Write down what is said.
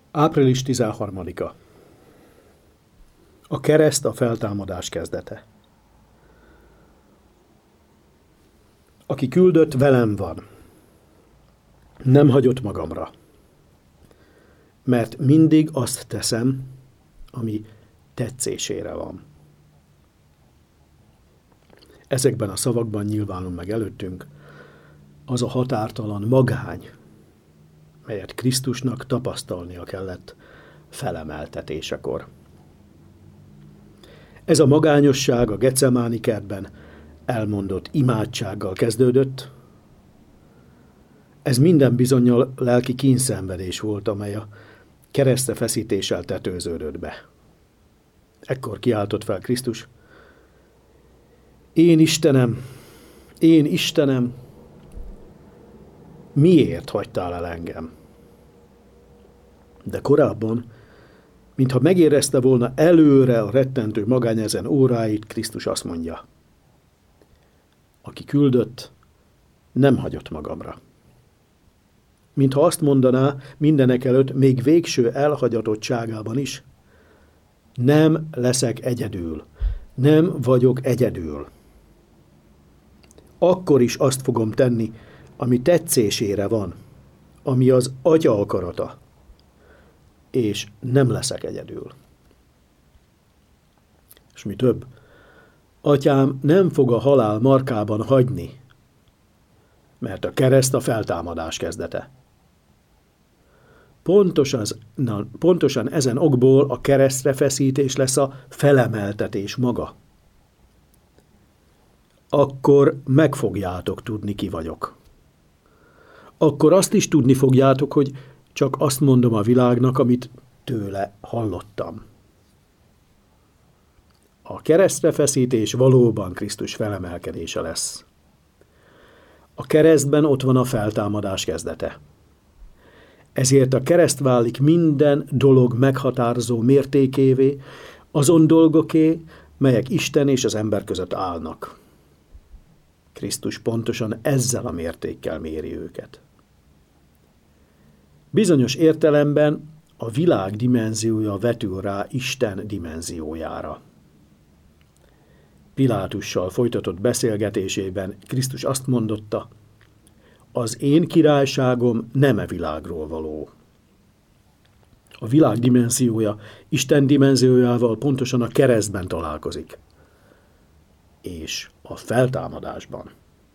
Április 13-a. A kereszt a feltámadás kezdete. Aki küldött, velem van. Nem hagyott magamra. Mert mindig azt teszem, ami tetszésére van. Ezekben a szavakban nyilvánul meg előttünk az a határtalan magány, melyet Krisztusnak tapasztalnia kellett felemeltetésekor. Ez a magányosság a Getsemáni kertben elmondott imádsággal kezdődött. Ez minden bizonnyal lelki kínszenvedés volt, amely a keresztre feszítéssel tetőződött be. Ekkor kiáltott fel Krisztus: Én Istenem, miért hagytál el engem? De korábban, mintha megérezte volna előre a rettentő magány ezen óráit, Krisztus azt mondja: aki küldött, nem hagyott magamra. Mintha azt mondaná mindenekelőtt, még végső elhagyatottságában is: nem leszek egyedül, nem vagyok egyedül. Akkor is azt fogom tenni, ami tetszésére van, ami az Atya akarata, és nem leszek egyedül. És mi több, Atyám nem fog a halál markában hagyni, mert a kereszt a feltámadás kezdete. Pontosan ezen okból a keresztre feszítés lesz a felemeltetés maga. Akkor meg fogjátok tudni, ki vagyok. Akkor azt is tudni fogjátok, hogy csak azt mondom a világnak, amit tőle hallottam. A keresztre feszítés valóban Krisztus felemelkedése lesz. A keresztben ott van a feltámadás kezdete. Ezért a kereszt válik minden dolog meghatározó mértékévé, azon dolgoké, melyek Isten és az ember között állnak. Krisztus pontosan ezzel a mértékkel méri őket. Bizonyos értelemben a világ dimenziója vetül rá Isten dimenziójára. Pilátussal folytatott beszélgetésében Krisztus azt mondotta: az én királyságom nem e világról való. A világ dimenziója Isten dimenziójával pontosan a keresztben találkozik, és a feltámadásban.